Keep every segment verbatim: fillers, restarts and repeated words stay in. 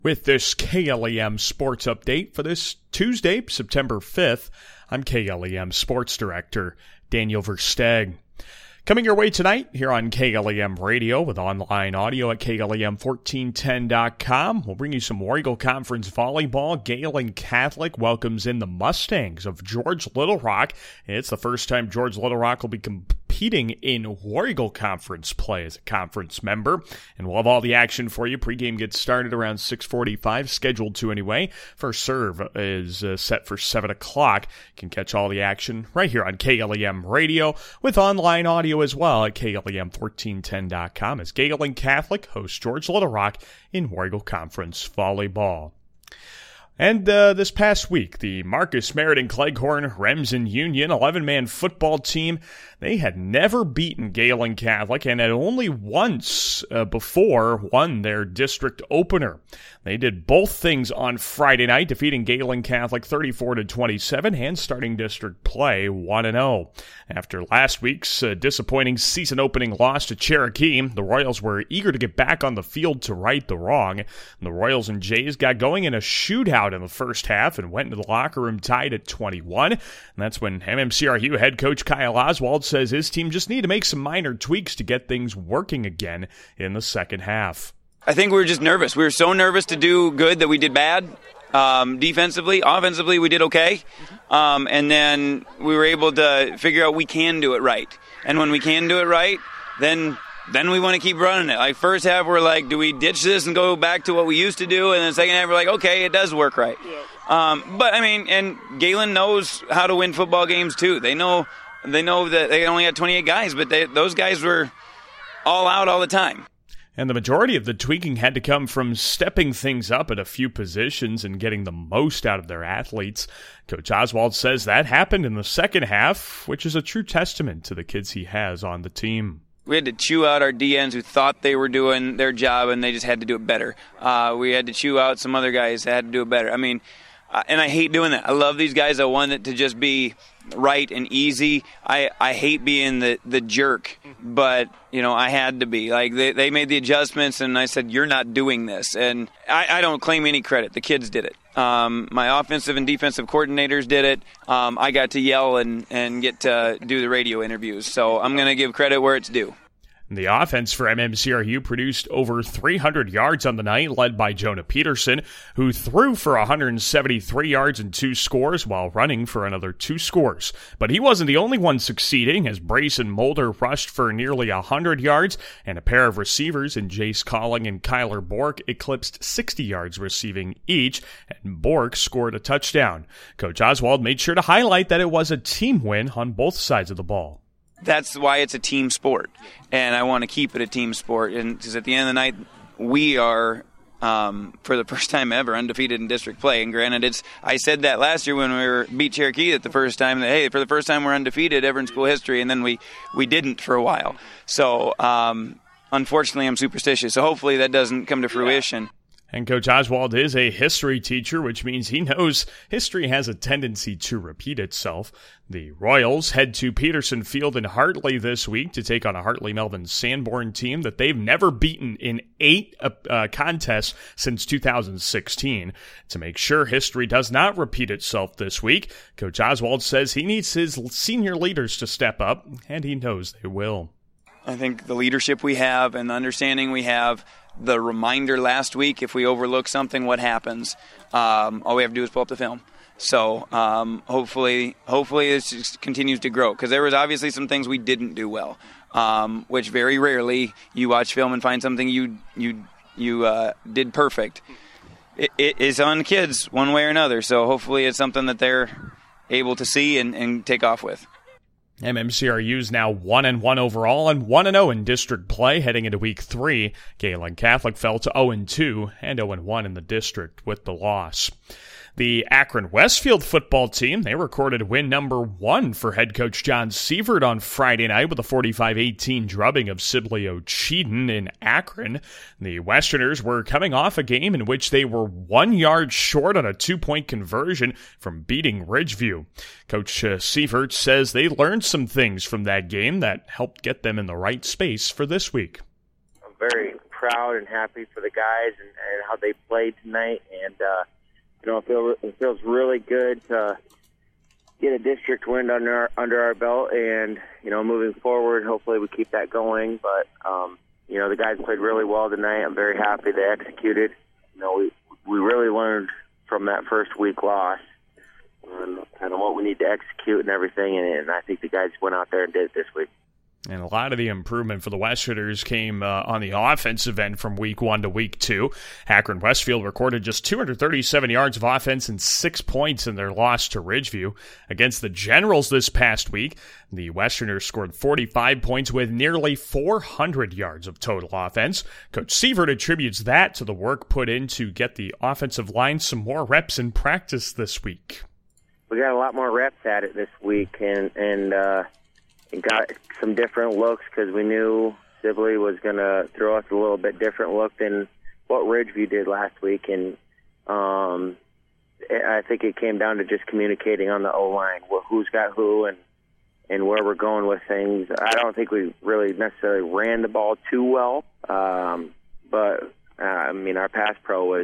With this K L E M Sports Update for this Tuesday, September fifth, I'm K L E M Sports Director Daniel Versteg. Coming your way tonight here on K L E M Radio with online audio at K L E M fourteen ten dot com. We'll bring you some War Eagle Conference volleyball. Galen Catholic welcomes in the Mustangs of George Little Rock. It's the first time George Little Rock will be competing in War Eagle Conference play as a conference member. And we'll have all the action for you. Pregame gets started around six forty-five, scheduled to anyway. First serve is uh, set for seven o'clock. You can catch all the action right here on K L E M Radio with online audio as well at K L E M fourteen ten dot com as Galen Catholic hosts George Little Rock in War Eagle Conference volleyball. And uh, this past week, the Marcus Meriden Cleghorn Remsen Union eleven-man football team, they had never beaten Galen Catholic and had only once uh, before won their district opener. They did both things on Friday night, defeating Galen Catholic thirty-four to twenty-seven and starting district play one and oh. After last week's uh, disappointing season-opening loss to Cherokee, the Royals were eager to get back on the field to right the wrong. And the Royals and Jays got going in a shootout in the first half and went into the locker room tied at twenty-one. And that's when M M C R U head coach Kyle Oswald says his team just need to make some minor tweaks to get things working again in the second half. I think we were just nervous. We were so nervous to do good that we did bad. Um, defensively, offensively, we did okay. Um, and then we were able to figure out we can do it right. And when we can do it right, then then we want to keep running it. Like first half, we're like, do we ditch this and go back to what we used to do? And then second half, we're like, okay, it does work right. Um, but, I mean, and Galen knows how to win football games, too. They know they know that they only had twenty-eight guys, but they, those guys were all out all the time. And the majority of the tweaking had to come from stepping things up at a few positions and getting the most out of their athletes. Coach Oswald says that happened in the second half, which is a true testament to the kids he has on the team. We had to chew out our D Ns who thought they were doing their job and they just had to do it better. Uh, we had to chew out some other guys that had to do it better. I mean, uh, and I hate doing that. I love these guys. I want it to just be right and easy. I, I hate being the, the jerk, but, you know, I had to be. Like, they, they made the adjustments, and I said, you're not doing this. And I, I don't claim any credit. The kids did it. Um, my offensive and defensive coordinators did it. Um, I got to yell and, and get to do the radio interviews. So I'm going to give credit where it's due. The offense for M M C R U produced over three hundred yards on the night, led by Jonah Peterson, who threw for one hundred seventy-three yards and two scores while running for another two scores. But he wasn't the only one succeeding, as Brayson Mulder rushed for nearly one hundred yards, and a pair of receivers in Jace Calling and Kyler Bork eclipsed sixty yards receiving each, and Bork scored a touchdown. Coach Oswald made sure to highlight that it was a team win on both sides of the ball. That's why it's a team sport, and I want to keep it a team sport. And because at the end of the night, we are, um, for the first time ever, undefeated in district play. And granted, it's I said that last year when we were beat Cherokee at the first time that hey, for the first time we're undefeated ever in school history, and then we we didn't for a while. So um, unfortunately, I'm superstitious. So hopefully that doesn't come to fruition. And Coach Oswald is a history teacher, which means he knows history has a tendency to repeat itself. The Royals head to Peterson Field in Hartley this week to take on a Hartley Melvin Sanborn team that they've never beaten in eight uh, contests since two thousand sixteen. To make sure history does not repeat itself this week, Coach Oswald says he needs his senior leaders to step up, and he knows they will. I think the leadership we have and the understanding we have, the reminder last week, if we overlook something, what happens? Um, all we have to do is pull up the film. So um, hopefully hopefully this just continues to grow, because there was obviously some things we didn't do well, um, which very rarely you watch film and find something you you you uh, did perfect. It, it is on kids one way or another, so hopefully it's something that they're able to see and, and take off with. M M C R U is now one and one overall and one and oh in district play heading into week three. Galen Catholic fell to oh and two and oh and one in the district with the loss. The Akron Westfield football team, they recorded win number one for head coach John Sievert on Friday night with a forty-five eighteen drubbing of Sibley Ocheyedan in Akron. The Westerners were coming off a game in which they were one yard short on a two-point conversion from beating Ridgeview. Coach uh, Sievert says they learned some things from that game that helped get them in the right space for this week. I'm very proud and happy for the guys and, and how they played tonight. And, uh, you know, it, feel, it feels really good to get a district win under our, under our belt. And, you know, moving forward, hopefully we keep that going. But, um, you know, the guys played really well tonight. I'm very happy they executed. You know, we, we really learned from that first week loss and kind of what we need to execute and everything. And, and I think the guys went out there and did it this week. And a lot of the improvement for the Westerners came uh, on the offensive end from week one to week two. Akron Westfield recorded just two hundred thirty-seven yards of offense and six points in their loss to Ridgeview. Against the Generals this past week, the Westerners scored forty-five points with nearly four hundred yards of total offense. Coach Sievert attributes that to the work put in to get the offensive line some more reps in practice this week. We got a lot more reps at it this week, and, and uh, got some different looks because we knew Sibley was going to throw us a little bit different look than what Ridgeview did last week. And um, I think it came down to just communicating on the O-line, who's got who and, and where we're going with things. I don't think we really necessarily ran the ball too well, um, but, uh, I mean, our pass pro was,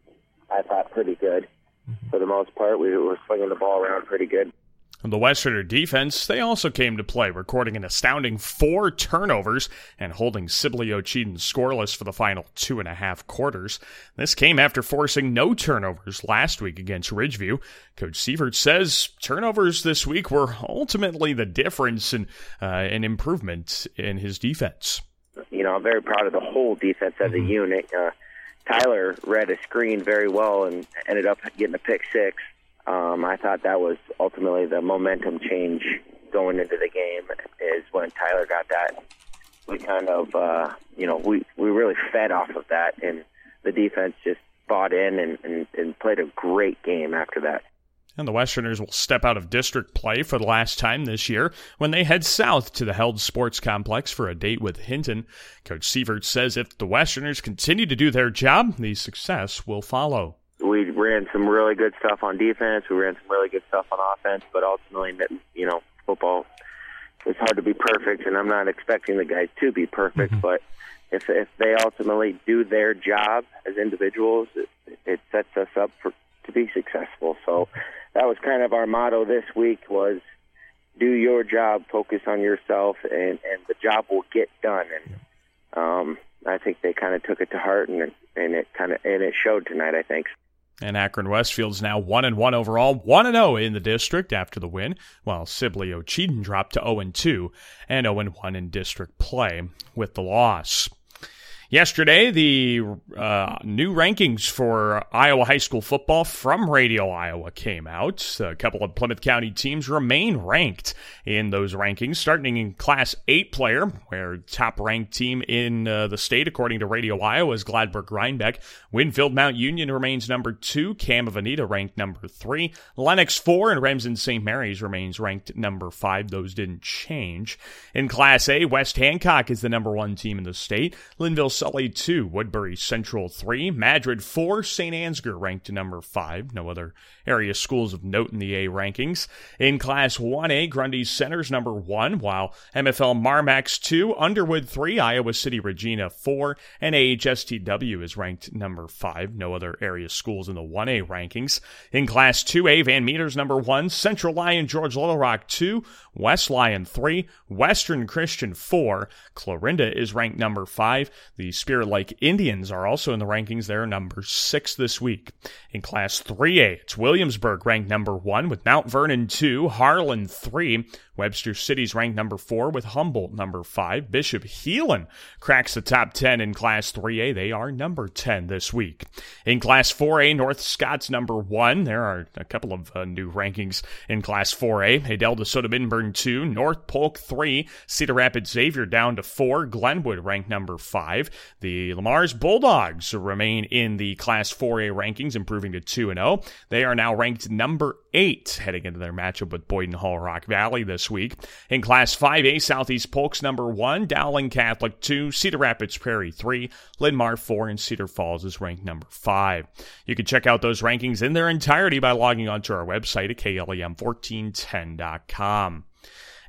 I thought, pretty good. For the most part, we were swinging the ball around pretty good. The Westerner defense, they also came to play, recording an astounding four turnovers and holding Sibley Ocheyedan scoreless for the final two and a half quarters. This came after forcing no turnovers last week against Ridgeview. Coach Sievert says turnovers this week were ultimately the difference in uh, an improvement in his defense. You know, I'm very proud of the whole defense as mm-hmm. a unit. Uh, Tyler read a screen very well and ended up getting a pick six. Um, I thought that was ultimately the momentum change going into the game is when Tyler got that. We kind of, uh, you know, we, we really fed off of that, and the defense just bought in and, and, and played a great game after that. And the Westerners will step out of district play for the last time this year when they head south to the Held Sports Complex for a date with Hinton. Coach Sievert says if the Westerners continue to do their job, the success will follow. We ran some really good stuff on defense. We ran some really good stuff on offense, but ultimately, you know, football, it's hard to be perfect, and I'm not expecting the guys to be perfect, mm-hmm. but if if they ultimately do their job as individuals, it, it sets us up for to be successful. So that was kind of our motto this week was do your job, focus on yourself, and, and the job will get done. And um, I think they kind of took it to heart, and, and it kind of and it showed tonight, I think. And Akron Westfield's now one and one overall, one and oh in the district after the win, while Sibley Ocheyedan dropped to oh and two and oh and one in district play with the loss. Yesterday, the uh, new rankings for Iowa high school football from Radio Iowa came out. A couple of Plymouth County teams remain ranked in those rankings, starting in Class eight player, where top-ranked team in uh, the state, according to Radio Iowa, is Gladberg-Rhinebeck. Winfield Mount Union remains number two. Cam of Anita ranked number three. Lennox four, and Remsen Saint Mary's remains ranked number five. Those didn't change. In Class A, West Hancock is the number one team in the state. Linville Sully two, Woodbury Central three, Madrid four, Saint Ansgar ranked number five. No other area schools of note in the A rankings. In Class one A, Grundy Center's number one, while M F L Marmax two, Underwood three, Iowa City Regina four, and A H S T W is ranked number five. No other area schools in the one A rankings. In Class two A, Van Meter's number one, Central Lyon George Little Rock two, West Lyon three, Western Christian four, Clarinda is ranked number five. The Spirit Lake Indians are also in the rankings. They're number six this week. In Class three A, it's Williamsburg ranked number one with Mount Vernon two, Harlan three, Webster City's ranked number four with Humboldt number five. Bishop Heelan cracks the top ten in Class three A. They are number ten this week. In Class four A, North Scott's number one. There are a couple of uh, new rankings in Class four A. Adel DeSoto Middenburg two, North Polk three, Cedar Rapids Xavier down to four, Glenwood ranked number five. The Lamar's Bulldogs remain in the Class four A rankings, improving to two and oh. They are now ranked number eight, heading into their matchup with Boyden Hull Rock Valley this week. In Class five A, Southeast Polk's number one, Dowling Catholic two, Cedar Rapids Prairie three, Linn-Mar four, and Cedar Falls is ranked number five. You can check out those rankings in their entirety by logging onto our website at K L E M fourteen ten dot com.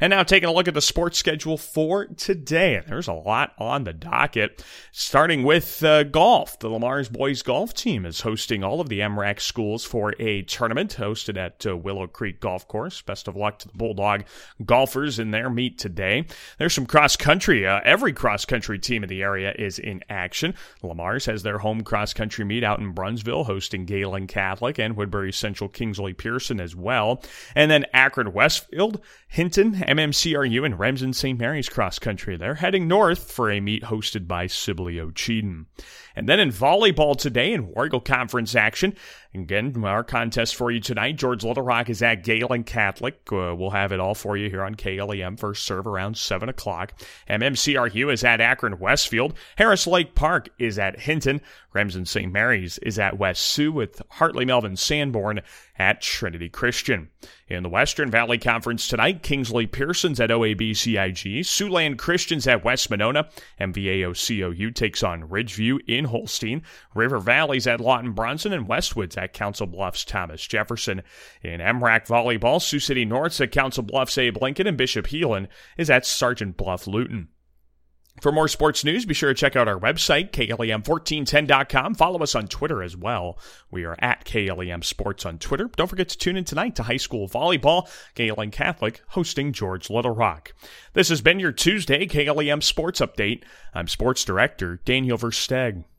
And now taking a look at the sports schedule for today. There's a lot on the docket, starting with uh, golf. The Lamar's boys golf team is hosting all of the M RAC schools for a tournament hosted at uh, Willow Creek Golf Course. Best of luck to the Bulldog golfers in their meet today. There's some cross country. Uh, every cross country team in the area is in action. Lamar's has their home cross country meet out in Brunsville, hosting Galen Catholic and Woodbury Central Kingsley Pearson as well. And then Akron Westfield, Hinton, M M C R U, and Remsen Saint Mary's cross country. They're heading north for a meet hosted by Sibley Cheatham. And then in volleyball today in War Eagle Conference action, again, our contest for you tonight, George Little Rock is at Galen Catholic. Uh, we'll have it all for you here on K L E M. First serve around seven o'clock. M M C R U is at Akron Westfield. Harris Lake Park is at Hinton. Remsen Saint Mary's is at West Sioux, with Hartley Melvin Sanborn at Trinity Christian. In the Western Valley Conference tonight, Kingsley Pearson's at O A B C I G. Siouxland Christian's at West Monona. M V A O C O U takes on Ridgeview in Holstein. River Valley's at Lawton Bronson, and Westwood's at Council Bluffs Thomas Jefferson. In M RAC volleyball, Sioux City North's at Council Bluffs Abe Lincoln, and Bishop Heelan is at Sergeant Bluff Luton. For more sports news, be sure to check out our website, K L E M fourteen ten dot com. Follow us on Twitter as well. We are at K L E M Sports on Twitter. Don't forget to tune in tonight to high school volleyball. Galen Catholic hosting George Little Rock. This has been your Tuesday K L E M Sports Update. I'm Sports Director Daniel Versteg.